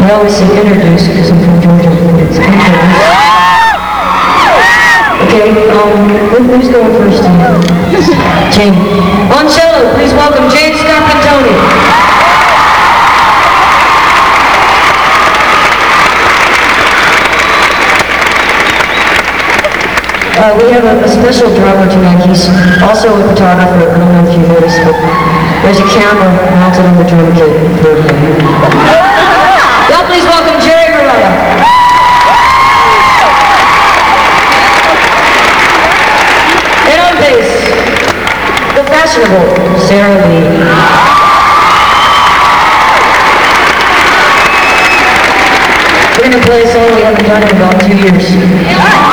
I always say introduce because I'm from Georgia. It's introduce. Okay, who's going first here? Jane. On cello, please welcome Jane Scarpantoni. We have a special drummer tonight. He's also a photographer. I don't know if you noticed, but there's a camera mounted on the drum kit for him. Now please welcome Jerry Morella. And on bass, the fashionable Sarah Lee. We're going to play a song we haven't done in about 2 years.